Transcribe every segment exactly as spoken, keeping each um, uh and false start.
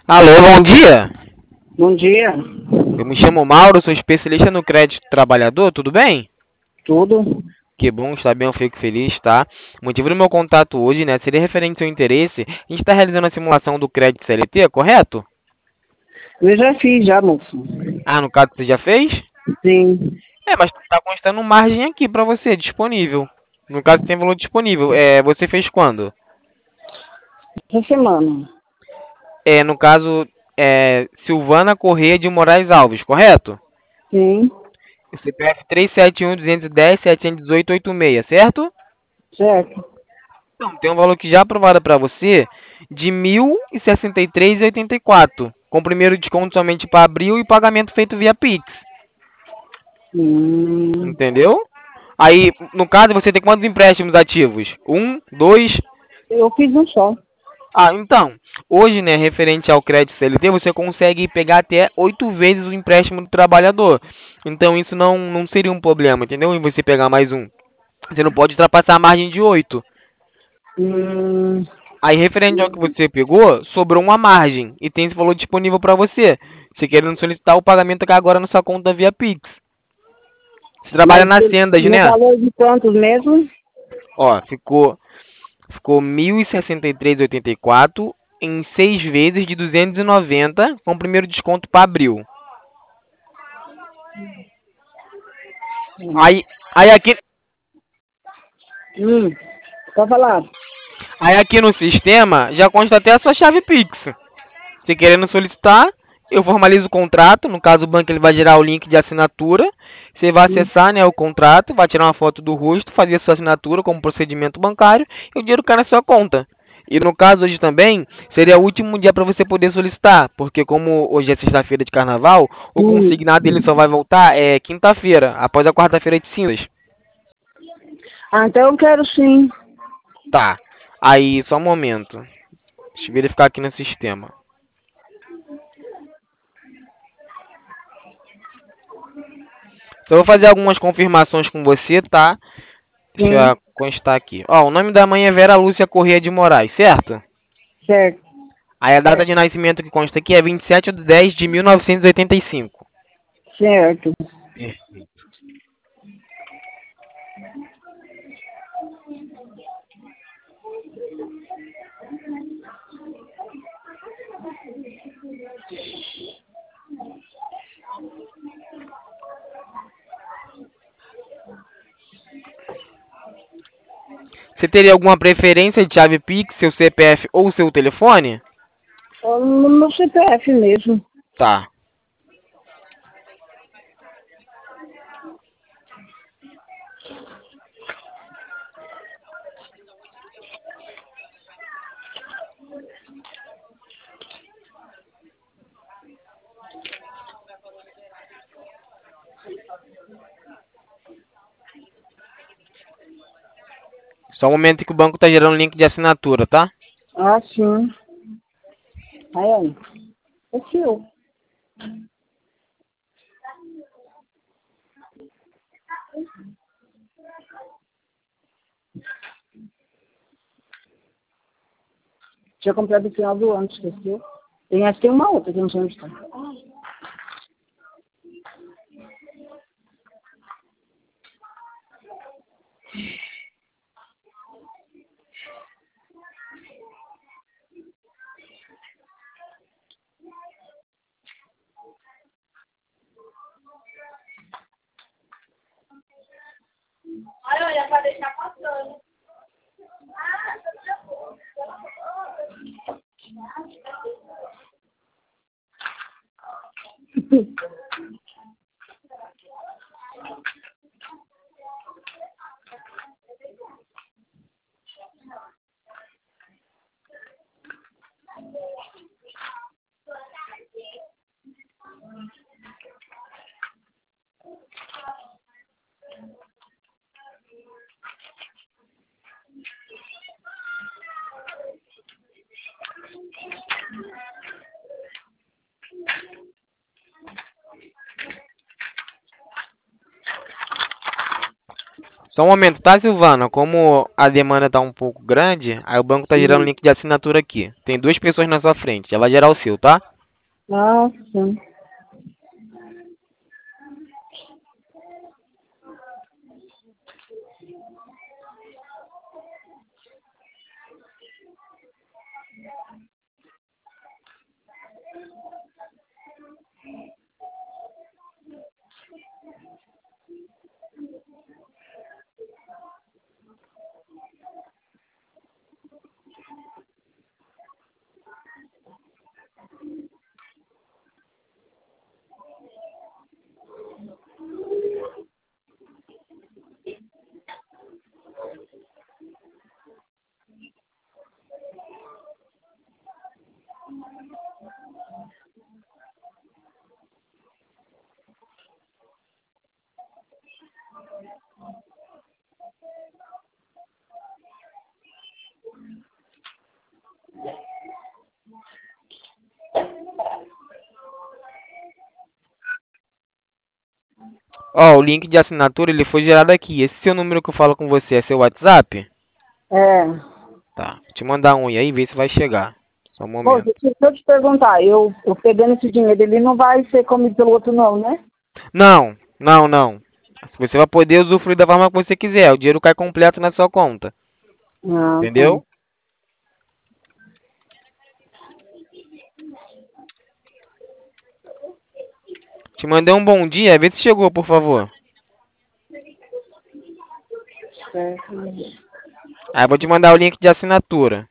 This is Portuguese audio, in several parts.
Alô, bom dia. Bom dia. Eu me chamo Mauro, sou especialista no crédito trabalhador, tudo bem? Tudo? Que bom, está bem, eu fico feliz, tá? O motivo do meu contato hoje, né, seria referente ao seu interesse. A gente está realizando a simulação do crédito C L T, correto? Eu já fiz, já, moço. Ah, no caso você já fez? Sim. É, mas tá constando margem aqui para você, disponível. No caso tem valor disponível. É, você fez quando? Essa semana. É, no caso, é Silvana Corrêa de Moraes Alves, correto? Sim. C P F três sete um, dois um zero, sete um oito, oito seis, certo? Certo. Então, tem um valor que já aprovado para você de mil e sessenta e três e oitenta e quatro, com primeiro desconto somente para abril e pagamento feito via Pix, Hum. entendeu? Aí, no caso, você tem quantos empréstimos ativos? Um, dois? Eu fiz um só. Ah, então, hoje, né, referente ao crédito C L T, você consegue pegar até oito vezes o empréstimo do trabalhador. Então, isso não, não seria um problema, entendeu? Em você pegar mais um. Você não pode ultrapassar a margem de oito. Hum. Aí, referente ao que você pegou, sobrou uma margem e tem esse valor disponível para você. Você querendo solicitar o pagamento aqui agora na sua conta via Pix. Você trabalha Mas na Sendas, no né? valor de quantos mesmo? Ó, ficou ficou mil e sessenta e três e oitenta e quatro em seis vezes de duzentos e noventa com o primeiro desconto para abril. Hum. Aí, aí aqui, Hum. Pode falar. aí aqui no sistema já consta até a sua chave Pix. Você querendo solicitar, eu formalizo o contrato. No caso, o banco ele vai gerar o link de assinatura. Você vai Hum. acessar, né, o contrato, vai tirar uma foto do rosto, fazer a sua assinatura como procedimento bancário e o dinheiro cai na sua conta. E no caso hoje também, seria o último dia para você poder solicitar, porque como hoje é sexta-feira de carnaval, o Hum. consignado ele só vai voltar é quinta-feira, após a quarta-feira de cinzas. Ah, então eu quero sim. Tá. Aí, só um momento. Deixa eu verificar aqui no sistema. Só vou fazer algumas confirmações com você, tá? Deixa Sim. eu constar aqui. Ó, o nome da mãe é Vera Lúcia Corrêa de Moraes, certo? Certo. Aí a data de nascimento que consta aqui é vinte e sete de dez de mil novecentos e oitenta e cinco. Certo. Você teria alguma preferência de chave Pix, seu C P F ou seu telefone? Ó, no meu C P F mesmo. Tá. Só um momento que o banco tá gerando link de assinatura, tá? Ah, sim. Aí, aí. É seu. Tinha comprado no final do ano, esqueceu? Tem, acho que tem uma outra que eu não sei onde está. Só um momento, tá, Silvana? Como a demanda tá um pouco grande, aí o banco tá gerando Hum. link de assinatura aqui. Tem duas pessoas na sua frente, já vai gerar o seu, tá? Ah, sim. Ó, o link de assinatura ele foi gerado aqui. Esse seu número que eu falo com você é seu WhatsApp? É. Tá. Vou te mandar um e aí ver se vai chegar. Só um Bom, momento. deixa eu te perguntar, eu, eu pegando esse dinheiro, ele não vai ser comido pelo outro não, né? Não, não, não. Você vai poder usufruir da forma que você quiser. O dinheiro cai completo na sua conta. Ah, tá. Entendeu? Te mandei um bom dia. Vê se chegou, por favor. Certo. Aí eu vou te mandar o link de assinatura.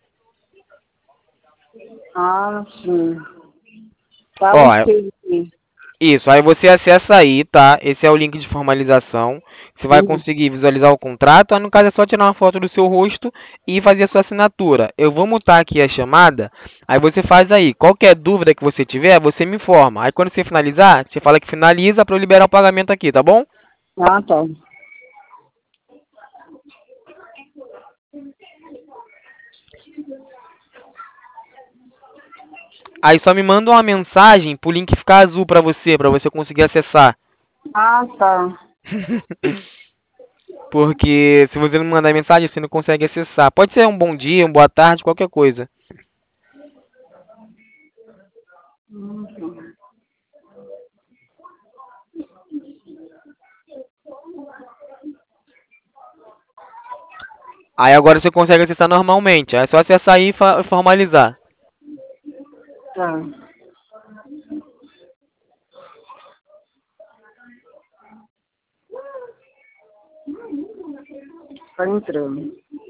Ah, sim. Tá Ó, onde é- que ele... isso. Aí você acessa aí, tá? Esse é o link de formalização. Você vai Uhum. conseguir visualizar o contrato. Aí, no caso, é só tirar uma foto do seu rosto e fazer a sua assinatura. Eu vou mutar aqui a chamada. Aí você faz aí. Qualquer dúvida que você tiver, você me informa. Aí quando você finalizar, você fala que finaliza para eu liberar o pagamento aqui, tá bom? Ah, tá. Aí só me manda uma mensagem pro link ficar azul pra você, pra você conseguir acessar. Ah, tá. Porque se você não mandar mensagem, você não consegue acessar. Pode ser um bom dia, uma boa tarde, qualquer coisa. Uhum. Aí agora você consegue acessar normalmente. É só acessar aí e fa- formalizar. Tá. Tá entrando.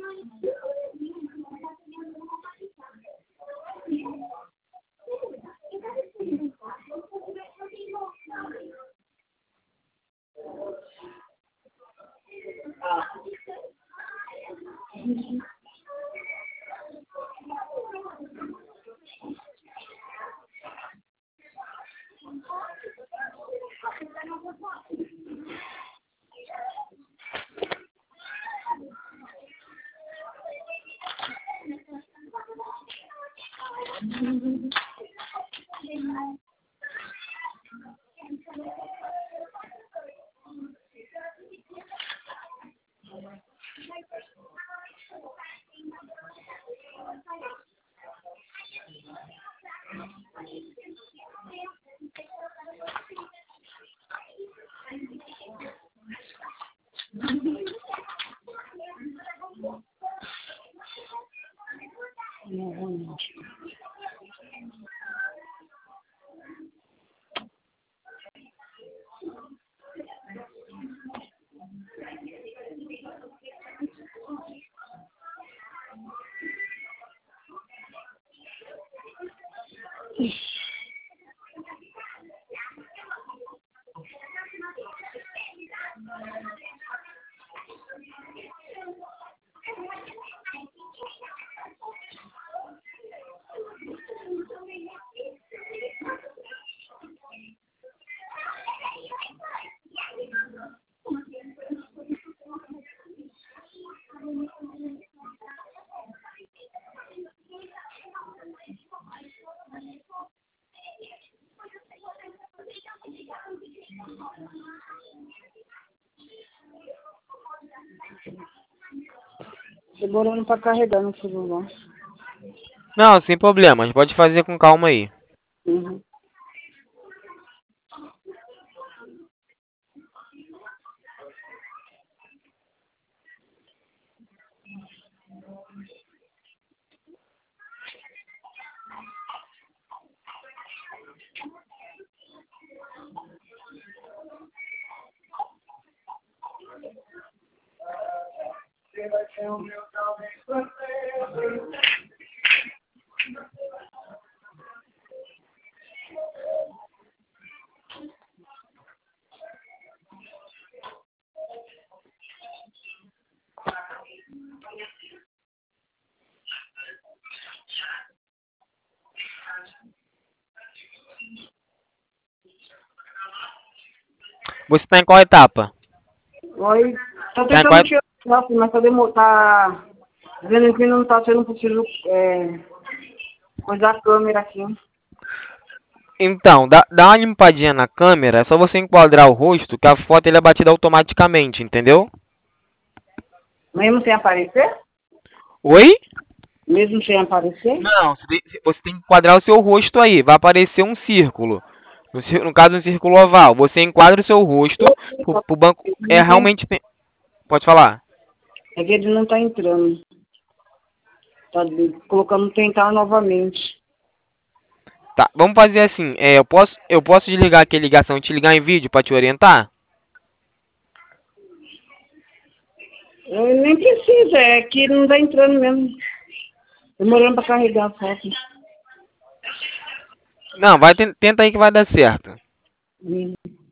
Uhum. Demorando pra carregar no celular. Não, sem problemas. Pode fazer com calma aí. Uhum. Você tá em qual etapa? Oi, tô Tá em tentando qual... tirar o foto, mas tá, demo... tá dizendo que não tá sendo possível é, coisar a câmera aqui. Então, dá, dá uma limpadinha na câmera. É só você enquadrar o rosto que a foto ele é batida automaticamente, entendeu? Mesmo sem aparecer? Oi? Mesmo sem aparecer? Não, você tem, você tem que enquadrar o seu rosto aí. Vai aparecer um círculo. No, ci- no caso, um círculo oval. Você enquadra o seu rosto pro, pro banco. Ele É não tá en- realmente. Pode falar. É que ele não tá entrando. Tá de- colocando tentar novamente. Tá, vamos fazer assim. É, eu posso, eu posso desligar aqui a ligação e te ligar em vídeo pra te orientar? Eu nem precisa, é que não tá entrando mesmo. Demorando pra carregar a foto. Não, vai ten- tenta aí que vai dar certo. Hum.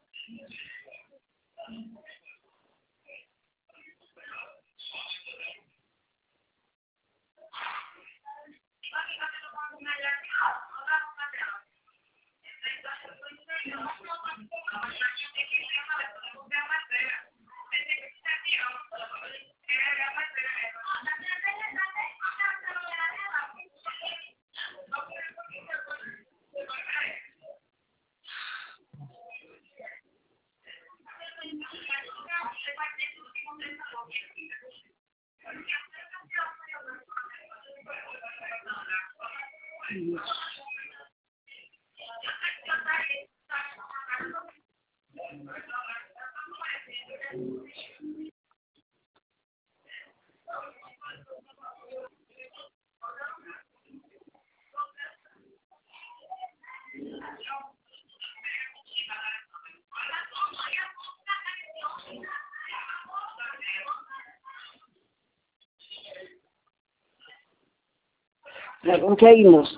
É, não quer ir, moço?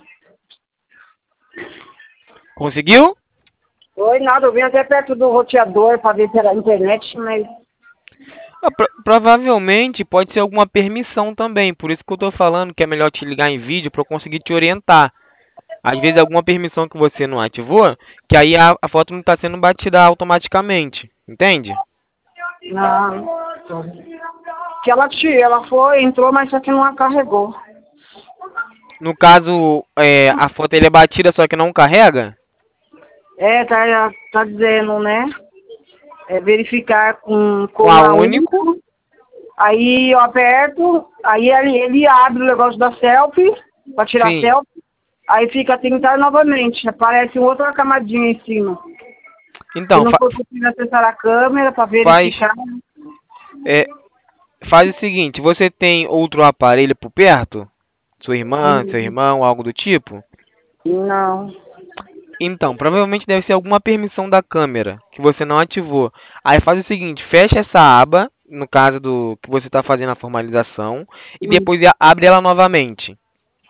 Conseguiu? Oi, nada, eu vim até perto do roteador pra ver pela internet, mas Ah, pro- provavelmente pode ser alguma permissão também. Por isso que eu tô falando que é melhor te ligar em vídeo pra eu conseguir te orientar. Às vezes alguma permissão que você não ativou, que aí a, a foto não está sendo batida automaticamente. Entende? não. Que ela tira, ela foi, entrou, mas só que não a carregou. No caso, é, a foto ele é batida, só que não carrega? É, tá, tá dizendo, né? É verificar com, Com com a a único? único. Aí eu aperto, aí ele, ele abre o negócio da selfie, pra tirar Sim. selfie. Aí fica tentar novamente, aparece outra camadinha em cima. Se Então, não fa for possível acessar a câmera para faz, verificar. é, faz o seguinte, você tem outro aparelho por perto? Sua irmã, seu Hum, irmão, algo do tipo? Não. Então, provavelmente deve ser alguma permissão da câmera que você não ativou. Aí faz o seguinte, fecha essa aba, no caso do que você está fazendo a formalização, e Hum, depois a- abre ela novamente.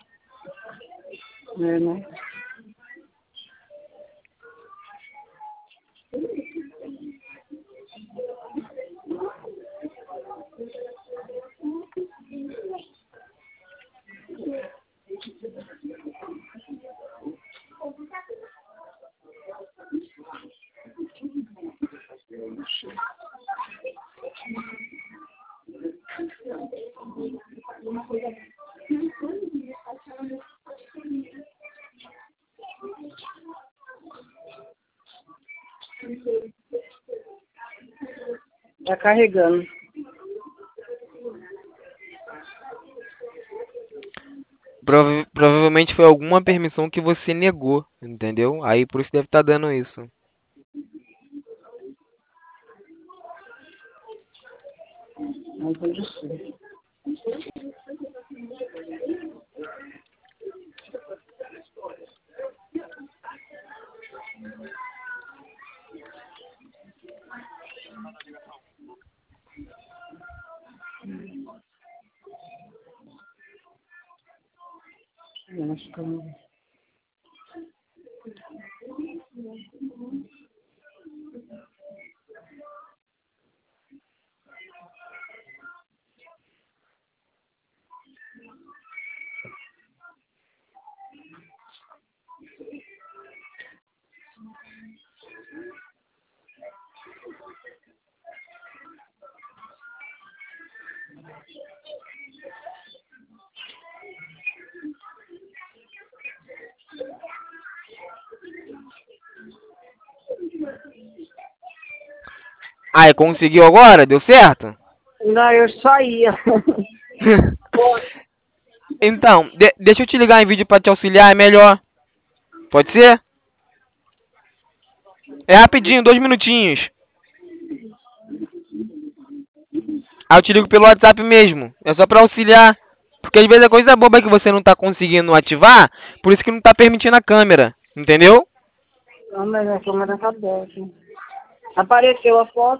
é, né? Tá carregando. provavelmente foi alguma permissão que você negou, entendeu? Aí por isso deve estar dando isso. Não pode ser. Eu acho que eu... Aí, conseguiu agora? Deu certo? Não, eu só ia. Então, de- deixa eu te ligar em vídeo pra te auxiliar, é melhor. Pode ser? É rapidinho, dois minutinhos. Aí eu te ligo pelo WhatsApp mesmo. É só pra auxiliar. Porque às vezes é coisa boba que você não tá conseguindo ativar, por isso que não tá permitindo a câmera. Entendeu? Não, mas a câmera tá aberta. Apareceu a foto.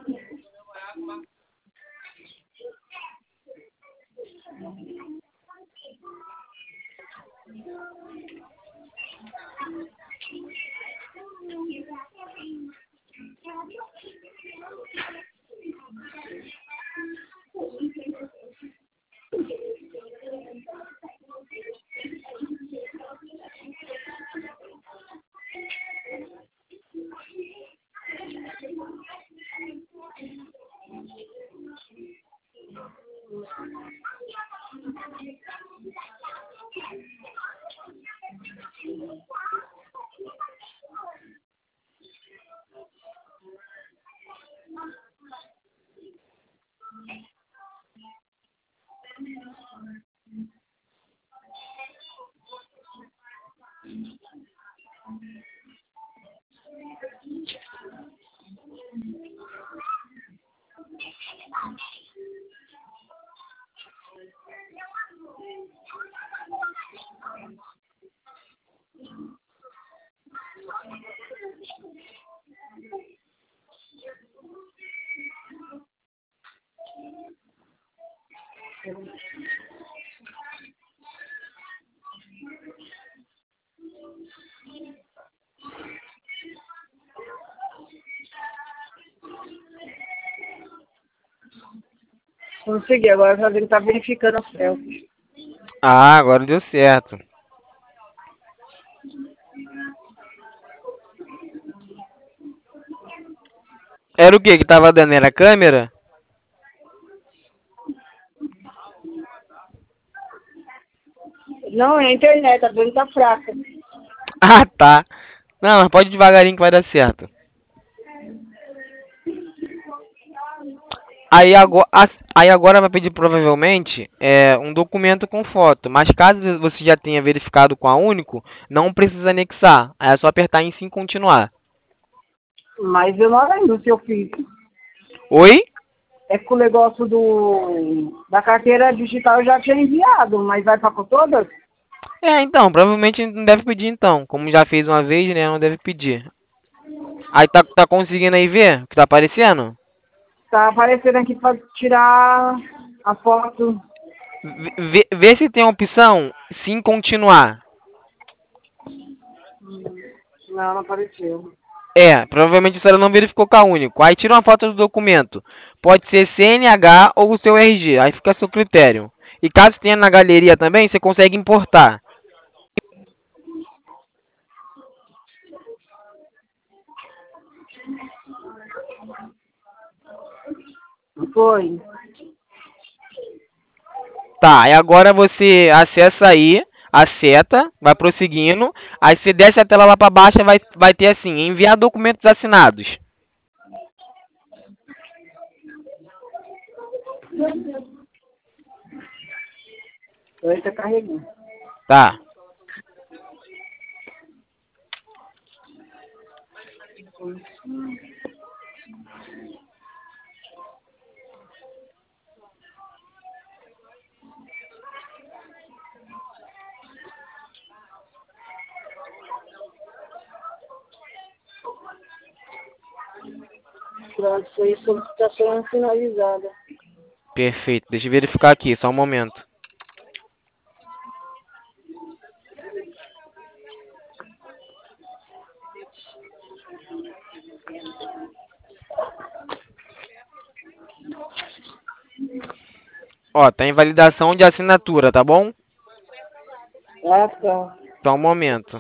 Consegui, agora ele tá verificando a selfie. Ah, agora deu certo. Era o que que tava dando? Era a câmera? Não, é a internet, a dele tá fraca. Ah, tá. Não, mas pode ir devagarinho que vai dar certo. Aí agora, aí agora vai pedir provavelmente é, um documento com foto. Mas caso você já tenha verificado com a Único, não precisa anexar. Aí é só apertar em sim continuar. Mas eu não lembro se eu fiz. Oi? É que o negócio do, da carteira digital eu já tinha enviado, mas vai para todas? É, então, provavelmente não deve pedir então. Como já fez uma vez, né, não deve pedir. Aí tá, tá conseguindo aí ver o que tá aparecendo? Tá aparecendo aqui para tirar a foto. Vê, vê se tem a opção sim continuar. Não, não apareceu. É, provavelmente a senhora não verificou com a Único. Aí tira uma foto do documento. Pode ser C N H ou o seu R G. Aí fica a seu critério. E caso tenha na galeria também, você consegue importar. Foi. Tá, e agora você acessa aí a seta, vai prosseguindo. Aí você desce a tela lá pra baixo e vai, vai ter assim, enviar documentos assinados. Oi, tá carregando. Tá. Pronto, foi a solicitação finalizada. Perfeito. Deixa eu verificar aqui, só um momento. Ó, tá em validação de assinatura, tá bom? Ah, tá. Só um momento.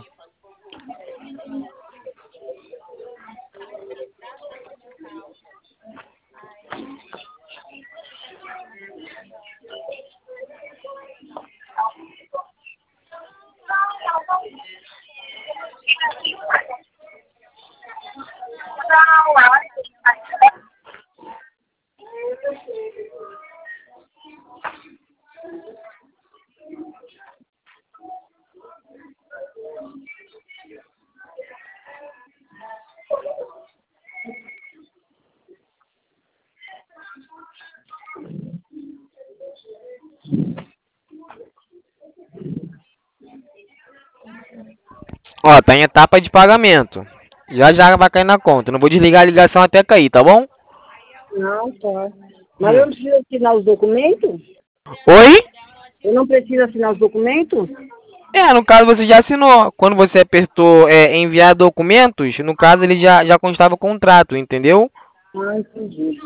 Ó, tá em etapa de pagamento. Já já vai cair na conta. Não vou desligar a ligação até cair, tá bom? Não, tá. Mas Hum. eu não preciso assinar os documentos? Oi? Eu não preciso assinar os documentos? É, no caso você já assinou. Quando você apertou é, enviar documentos, no caso ele já, já constava o contrato, entendeu? Ah, entendi.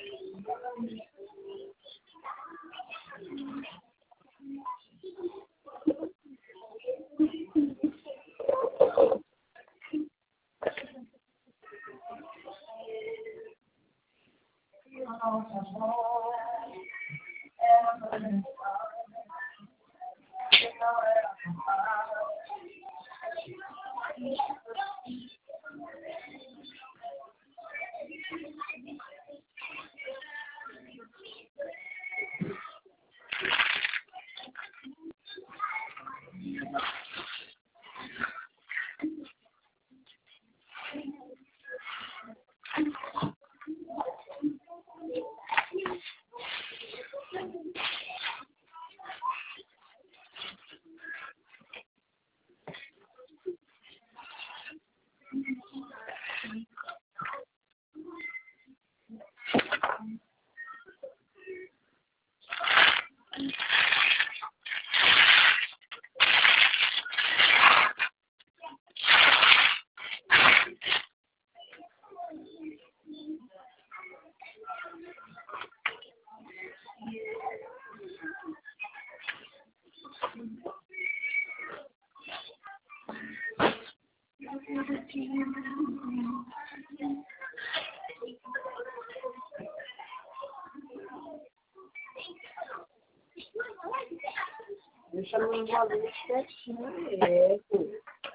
Deixa eu me envolver certinho. É, pô.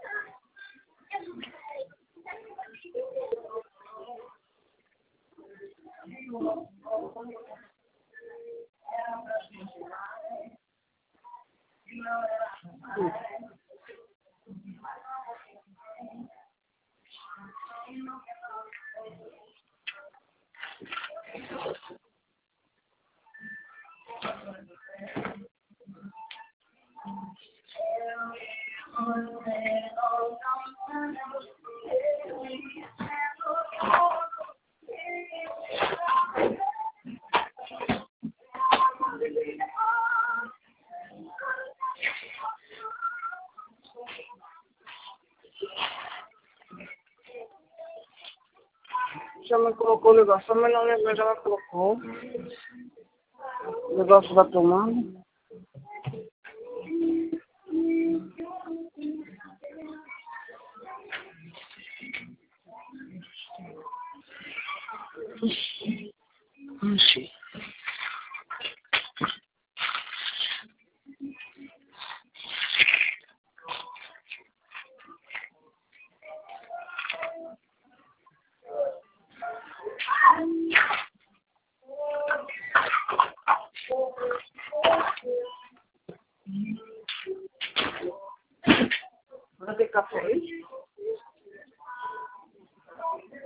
Já me colocou o negócio, mas não lembro, já me colocou. O negócio vai tomando. Ixi. Vai ter café aí?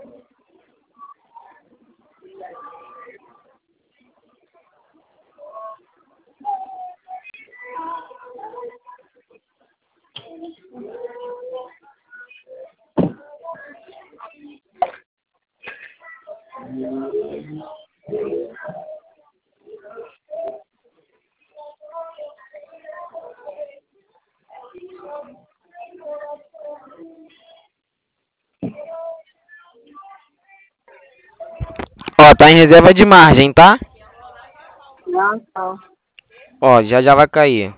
Ó, tá em reserva de margem, tá? Ah, tá. Ó, já já vai cair.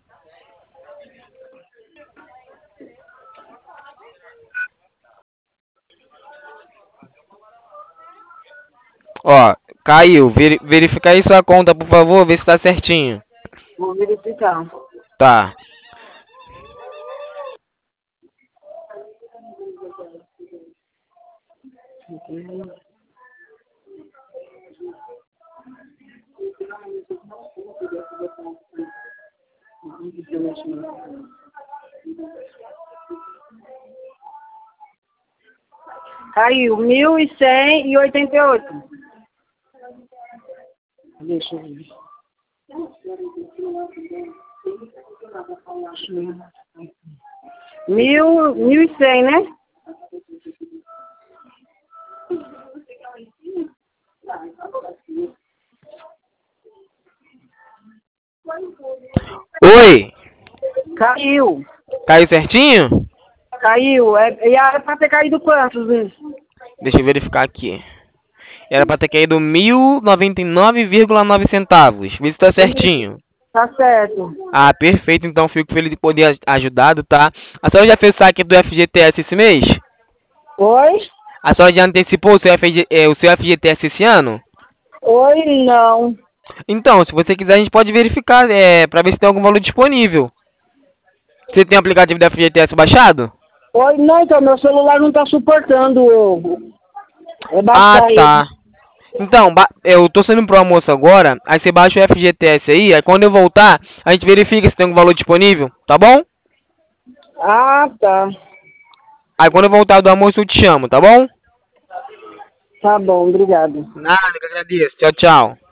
Ó, caiu. Veri verifica aí sua conta, por favor, ver se tá certinho. Vou verificar. Tá. Caiu mil e cem e oitenta e oito. Deixa eu ver. Mil, mil e cem, né? Oi! Caiu. Caiu certinho? Caiu. É, e era pra ter caído quantos isso? Deixa eu verificar aqui. Era pra ter caído mil e noventa e nove vírgula nove centavos. Vê se tá certinho. Tá certo. Ah, perfeito. Então fico feliz de poder aj- ajudado, tá? A senhora já fez saque do F G T S esse mês? Oi? A senhora já antecipou o seu, F G, eh, o seu F G T S esse ano? Oi, não. Então, se você quiser, a gente pode verificar, é, pra ver se tem algum valor disponível. Você tem o aplicativo do F G T S baixado? Oi, não, então meu celular não tá suportando. É Ah, baixar ele. tá. Então, ba- eu tô saindo pro almoço agora, aí você baixa o F G T S aí, aí quando eu voltar, a gente verifica se tem algum valor disponível, tá bom? Ah, tá. Aí quando eu voltar do almoço eu te chamo, tá bom? Tá bom, obrigado. Nada, que eu agradeço. Tchau, tchau.